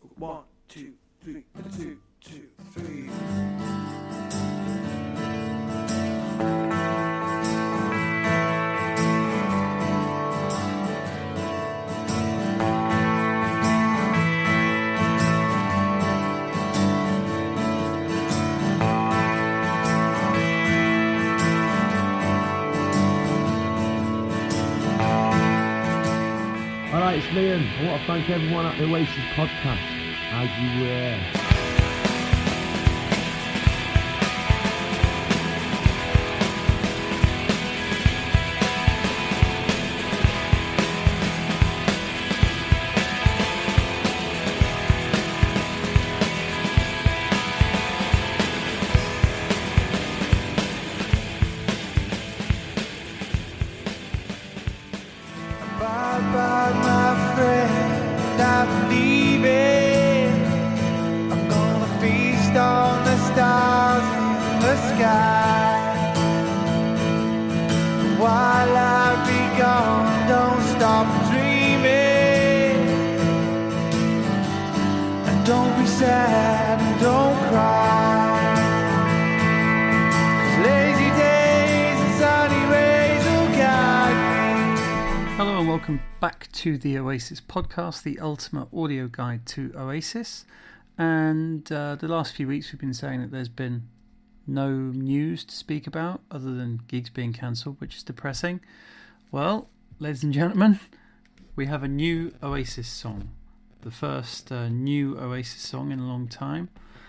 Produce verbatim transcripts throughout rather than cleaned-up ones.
One, two, three, two, two, three. Alright, it's Liam. I want to thank everyone at the Oasis podcast. As you were. To the Oasis podcast, the ultimate audio guide to Oasis. And uh, the last few weeks we've been saying that there's been no news to speak about other than gigs being cancelled, which is depressing. Well, ladies and gentlemen, we have a new Oasis song, the first uh, new Oasis song in a long time.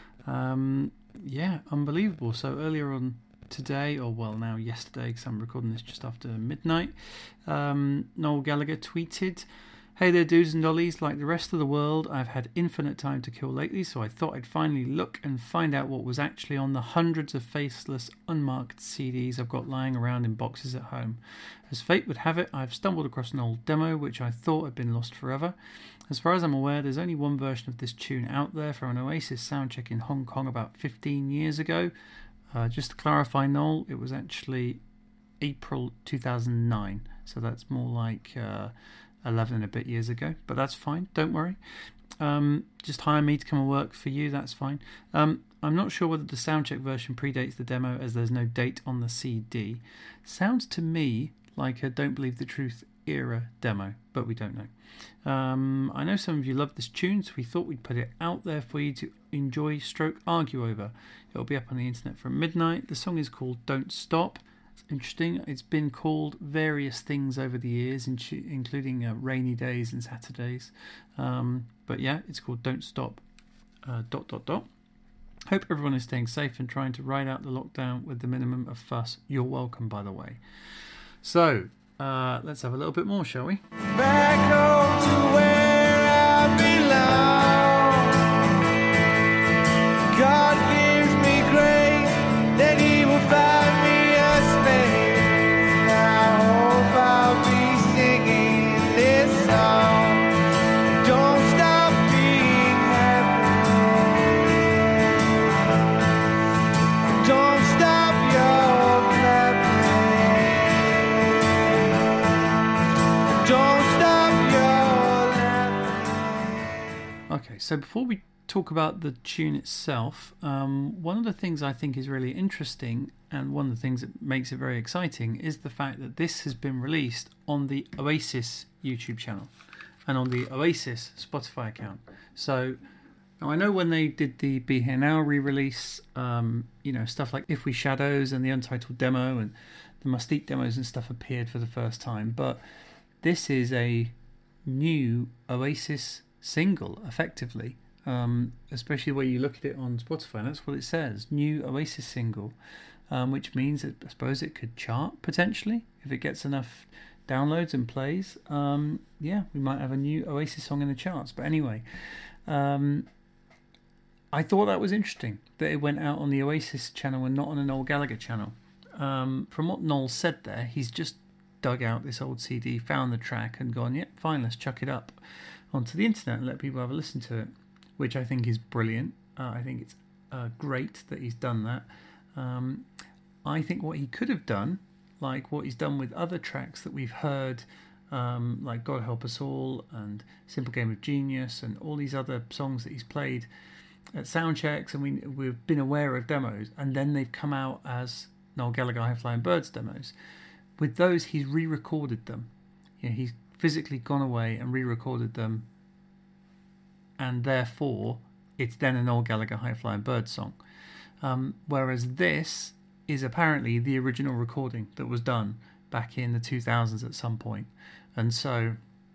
Um, yeah, unbelievable. So earlier on today, or well now yesterday, because I'm recording this just after midnight, um, Noel Gallagher tweeted, "Hey there dudes and dollies, like the rest of the world, I've had infinite time to kill lately, so I thought I'd finally look and find out what was actually on the hundreds of faceless, unmarked C Ds I've got lying around in boxes at home. As fate would have it, I've stumbled across an old demo which I thought had been lost forever. As far as I'm aware, there's only one version of this tune out there for an Oasis soundcheck in Hong Kong about fifteen years ago. Uh, just to clarify, Noel, it was actually April two thousand nine, so that's more like uh, eleven and a bit years ago, but that's fine, don't worry. Um, just hire me to come and work for you, that's fine. Um, I'm not sure whether the soundcheck version predates the demo, as there's no date on the C D. Sounds to me like a Don't Believe the Truth era demo, but we don't know. Um, I know some of you love this tune, so we thought we'd put it out there for you to enjoy stroke argue over. It'll be up on the internet from midnight. The song is called Don't Stop. It's interesting. It's been called various things over the years, including uh, Rainy Days and Saturdays. Um, but yeah, it's called Don't Stop. Uh, dot dot dot. Hope everyone is staying safe and trying to ride out the lockdown with the minimum of fuss. You're welcome, by the way. So, uh, let's have a little bit more, shall we? Back home to where I belong. God gives me grace, then He will find me a space. I hope I'll be singing this song. Don't stop being happy. Don't stop your clapping. Don't stop your laughing. Okay, so before we talk about the tune itself, um, one of the things I think is really interesting, and one of the things that makes it very exciting, is the fact that this has been released on the Oasis YouTube channel and on the Oasis Spotify account. So now I know when they did the Be Here Now re-release, um, you know, stuff like If We Shadows and the Untitled demo and the Mustique demos and stuff appeared for the first time, but this is a new Oasis single, effectively. Um, especially where you look at it on Spotify, that's what it says, new Oasis single, um, which means that I suppose it could chart potentially if it gets enough downloads and plays. Um, yeah, we might have a new Oasis song in the charts. But anyway, um, I thought that was interesting that it went out on the Oasis channel and not on an Noel Gallagher channel. Um, from what Noel said there, he's just dug out this old C D, found the track and gone, yep, fine, let's chuck it up onto the internet and let people have a listen to it, which I think is brilliant. Uh, I think it's uh, great that he's done that. Um, I think what he could have done, like what he's done with other tracks that we've heard um, like God Help Us All and Simple Game of Genius and all these other songs that he's played at sound checks, and we, we've been aware of demos, and then they've come out as Noel Gallagher High Flying Birds demos. With those, he's re-recorded them. You know, he's physically gone away and re-recorded them, and therefore it's then a Noel Gallagher High Flying Birds song. Um, whereas this is apparently the original recording that was done back in the two thousands at some point. And so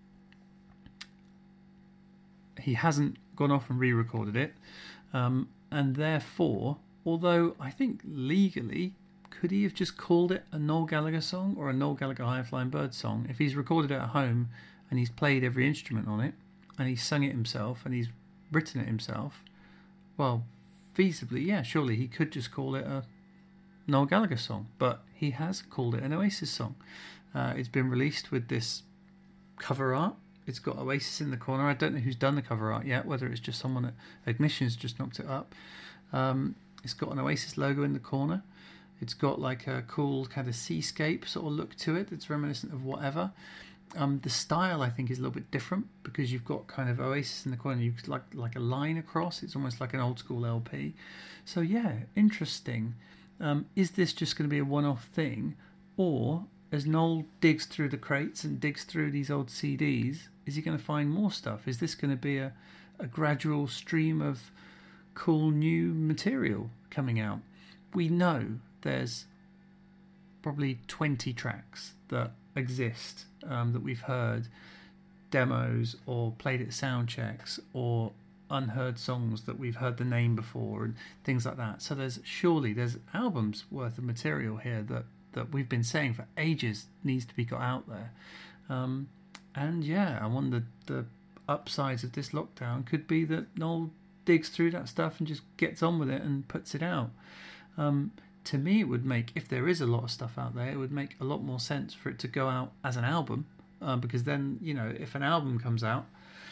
he hasn't gone off and re-recorded it. Um, and therefore, although I think legally, could he have just called it a Noel Gallagher song or a Noel Gallagher High Flying Bird song if he's recorded it at home and he's played every instrument on it and he's sung it himself and he's written it himself? Well, feasibly, yeah, surely he could just call it a Noel Gallagher song, but he has called it an Oasis song. Uh, it's been released with this cover art. It's got Oasis in the corner. I don't know who's done the cover art yet, whether it's just someone at Ignition's just knocked it up. Um, it's got an Oasis logo in the corner. It's got like a cool kind of seascape sort of look to it. It's reminiscent of whatever. Um, the style, I think, is a little bit different because you've got kind of Oasis in the corner. You've like like a line across. It's almost like an old school L P. So yeah, interesting. Um, is this just going to be a one-off thing, or as Noel digs through the crates and digs through these old C Ds, is he going to find more stuff? Is this going to be a, a gradual stream of cool new material coming out? We know there's probably twenty tracks that exist um, that we've heard, demos or played at sound checks, or unheard songs that we've heard the name before and things like that. So there's surely there's albums worth of material here that that we've been saying for ages needs to be got out there. Um, and yeah, I wonder the upsides of this lockdown could be that Noel digs through that stuff and just gets on with it and puts it out. Um, to me, it would make, if there is a lot of stuff out there, it would make a lot more sense for it to go out as an album, uh, because then, you know, if an album comes out,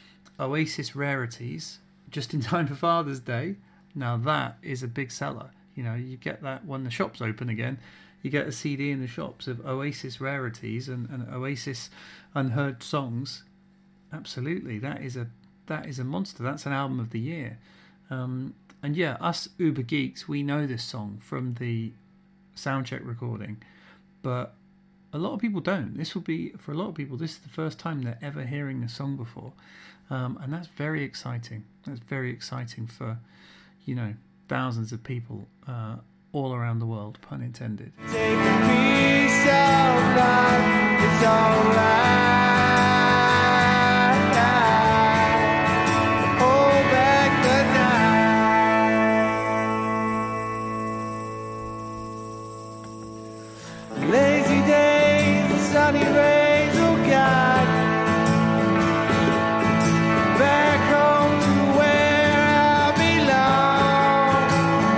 Oasis Rarities, just in time for Father's Day, now that is a big seller. You know, you get that when the shops open again. You get a C D in the shops of Oasis Rarities and, and Oasis unheard songs. Absolutely, that is a that is a monster. That's an album of the year. Um, and yeah, us uber geeks, we know this song from the soundcheck recording, but a lot of people don't. This will be, for a lot of people, this is the first time they're ever hearing the song before, um, and that's very exciting. That's very exciting for, you know, thousands of people uh, all around the world, pun intended. Take a piece of life, it's alright. Hold back the night. Lazy days, the sunny rays, oh God. Back home to where I belong.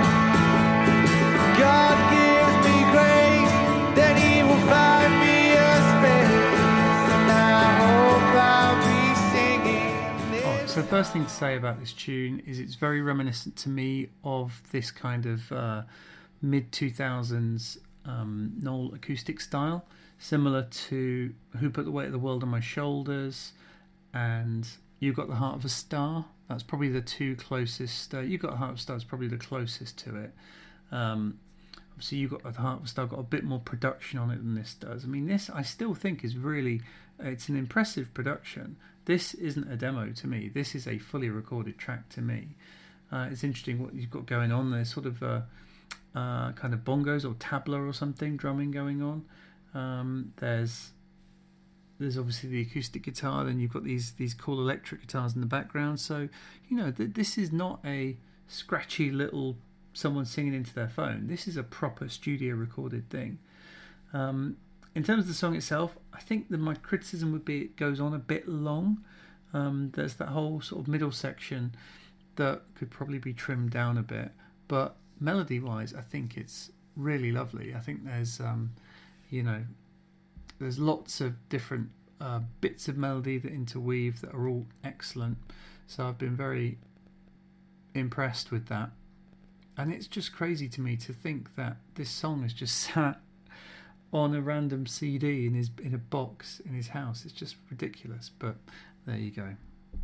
God gives me grace, then He will find me a space, and I hope I'll be singing. Oh, so the first thing to say about this tune is it's very reminiscent to me of this kind of uh, mid two thousands um, Noel acoustic style, similar to Who Put the Weight of the World on My Shoulders and You Got the Heart of a Star. That's probably the two closest. Uh, You Got the Heart of a Star is probably the closest to it. Um, obviously, You Got the Heart of a Star got a bit more production on it than this does. I mean, this I still think is really, it's an impressive production. This isn't a demo to me. This is a fully recorded track to me. Uh, it's interesting what you've got going on. There's sort of a uh, kind of bongos or tabla or something, drumming going on. Um, there's there's obviously the acoustic guitar. Then you've got these these cool electric guitars in the background. So you know th- this is not a scratchy little someone singing into their phone. This is a proper studio recorded thing. Um, in terms of the song itself, I think that my criticism would be it goes on a bit long. Um, there's that whole sort of middle section that could probably be trimmed down a bit, but melody wise I think it's really lovely. I think there's um, you know there's lots of different uh, bits of melody that interweave that are all excellent, so I've been very impressed with that. And it's just crazy to me to think that this song has just sat on a random C D in his in a box in his house. It's just ridiculous, but there you go.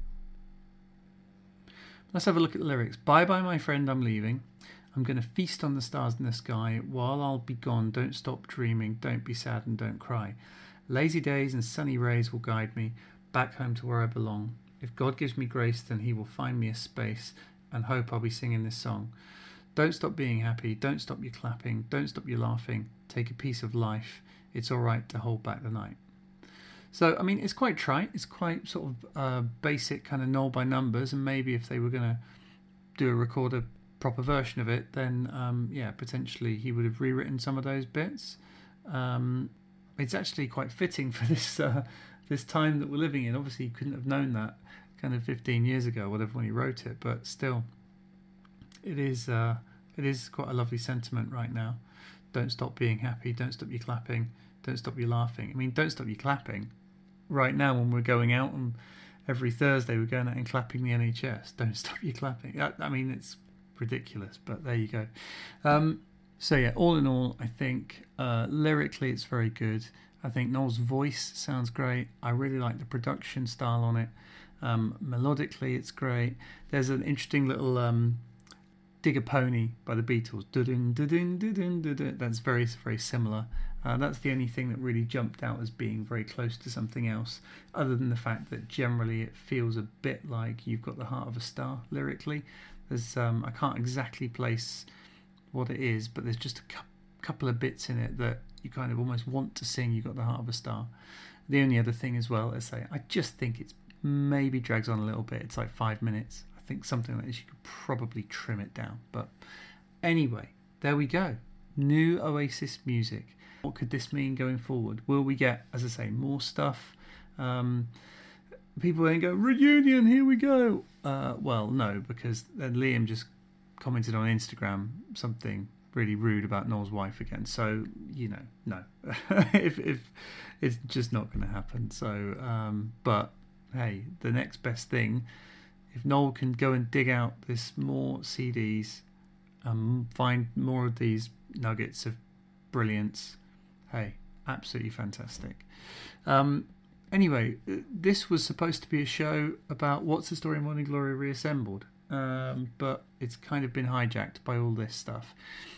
Let's have a look at the lyrics. Bye bye my friend, I'm leaving. I'm going to feast on the stars in the sky. While I'll be gone, don't stop dreaming. Don't be sad and don't cry. Lazy days and sunny rays will guide me back home to where I belong. If God gives me grace, then he will find me a space and hope I'll be singing this song. Don't stop being happy. Don't stop your clapping. Don't stop your laughing. Take a piece of life. It's all right to hold back the night. So, I mean, it's quite trite. It's quite sort of uh, basic kind of Noel by numbers. And maybe if they were going to do a record a proper version of it, then, um, yeah, potentially he would have rewritten some of those bits. Um, it's actually quite fitting for this uh, this time that we're living in. Obviously, he couldn't have known that kind of fifteen years ago or whatever when he wrote it. But still, it is uh, it is quite a lovely sentiment right now. Don't stop being happy. Don't stop your clapping. Don't stop your laughing. I mean, don't stop your clapping. Right now, when we're going out and every Thursday we're going out and clapping the N H S. Don't stop your clapping. I, I mean, it's ridiculous, but there you go. Um, so yeah, all in all, I think uh, lyrically it's very good. I think Noel's voice sounds great. I really like the production style on it. Um, melodically, it's great. There's an interesting little um, Dig a Pony by the Beatles. Du-dun, du-dun, du-dun, du-dun. That's very, very similar. Uh, that's the only thing that really jumped out as being very close to something else, other than the fact that generally it feels a bit like You've Got the Heart of a Star lyrically. There's um, I can't exactly place what it is, but there's just a cu- couple of bits in it that you kind of almost want to sing You've Got the Heart of a Star. The only other thing as well, let's say, I just think it's maybe drags on a little bit. It's like five minutes. I think something like this, you could probably trim it down. But anyway, there we go. New Oasis music. What could this mean going forward? Will we get, as I say, more stuff? Um, people then go, reunion, here we go. Uh, well, no, because then Liam just commented on Instagram something really rude about Noel's wife again. So, you know, no. if, if it's just not going to happen. So, um, but hey, the next best thing, if Noel can go and dig out this more C Ds, um, find more of these nuggets of brilliance, hey, absolutely fantastic. Um, anyway, this was supposed to be a show about What's the Story Morning Glory Reassembled, um, but it's kind of been hijacked by all this stuff.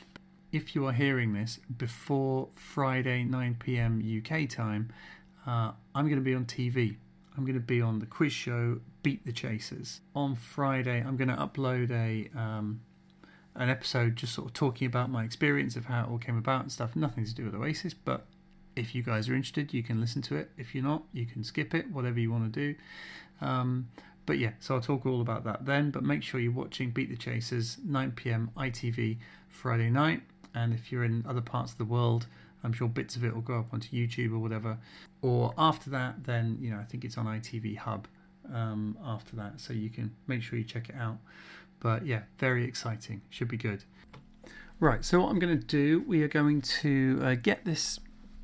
If you are hearing this before Friday nine p.m. U K time, uh, I'm going to be on T V. I'm going to be on the quiz show Beat the Chasers. On Friday, I'm going to upload a um, an episode just sort of talking about my experience of how it all came about and stuff. Nothing to do with Oasis, but if you guys are interested, you can listen to it. If you're not, you can skip it, whatever you want to do. Um, but yeah, so I'll talk all about that then. But make sure you're watching Beat the Chasers, nine p.m. I T V Friday night. And if you're in other parts of the world, I'm sure bits of it will go up onto YouTube or whatever. Or after that, then, you know, I think it's on I T V Hub um, after that. So you can make sure you check it out. But yeah, very exciting. Should be good. Right, so what I'm going to do, we are going to uh, get this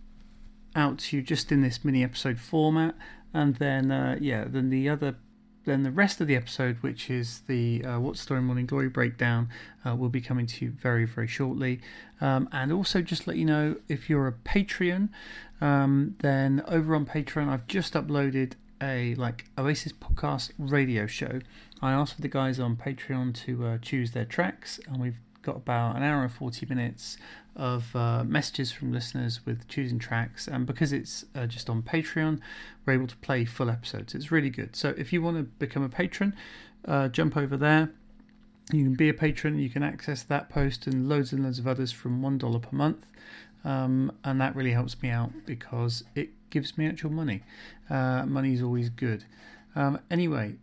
out to you just in this mini episode format. And then, uh, yeah, then the other... Then the rest of the episode, which is the uh, What's the Story Morning Glory breakdown, uh, will be coming to you very, very shortly. Um, and also just let you know, if you're a Patreon, um, then over on Patreon, I've just uploaded a like Oasis podcast radio show. I asked for the guys on Patreon to uh, choose their tracks, and we've got about an hour and forty minutes of uh, messages from listeners with choosing tracks, and because it's uh, just on Patreon, we're able to play full episodes. It's really good. So if you want to become a patron, uh, jump over there. You can be a patron. You can access that post and loads and loads of others from one dollar per month, um, and that really helps me out because it gives me actual money. Uh, money is always good. Um, anyway,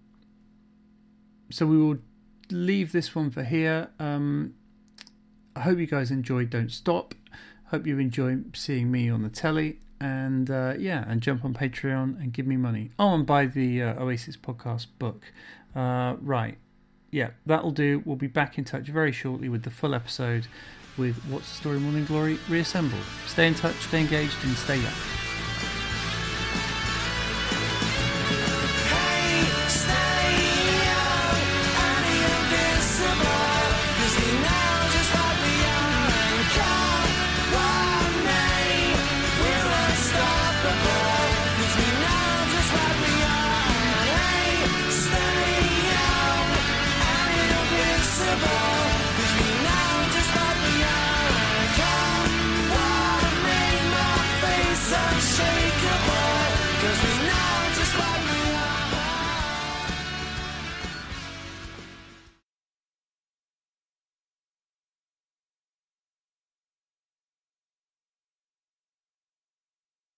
so we will leave this one for here. Um, I hope you guys enjoyed Don't Stop. Hope you enjoy seeing me on the telly. And uh, yeah, and jump on Patreon and give me money. Oh, and buy the uh, Oasis podcast book. Uh, right. Yeah, that'll do. We'll be back in touch very shortly with the full episode with What's the Story Morning Glory Reassembled. Stay in touch, stay engaged, and stay young. Cause we know just what we are and call one name. 'cause we